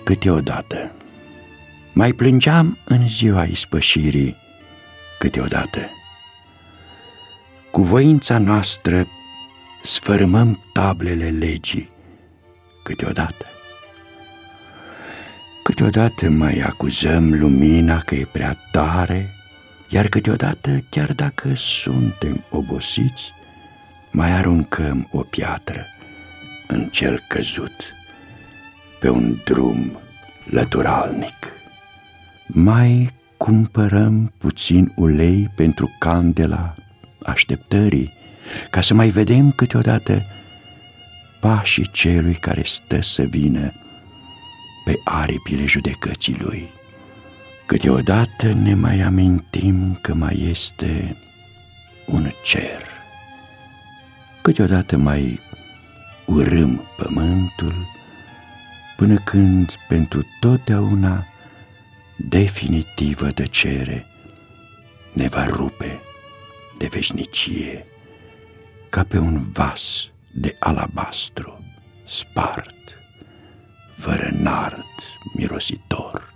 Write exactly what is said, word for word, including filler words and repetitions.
câteodată. Mai plângeam în ziua ispășirii câteodată. Cu voința noastră sfărâmăm tablele legii câteodată. Câteodată mai acuzăm lumina că e prea tare, iar câteodată, chiar dacă suntem obosiți, mai aruncăm o piatră în cel căzut pe un drum lăturalnic. Mai cumpărăm puțin ulei pentru candela așteptării, ca să mai vedem câteodată pașii celui care stă să vină pe aripile judecății lui. Câteodată ne mai amintim că mai este un cer. Câteodată mai urâm pământul, până când pentru totdeauna definitivă tăcere ne va rupe de veșnicie, ca pe un vas de alabastru spart, fără nard mirositor.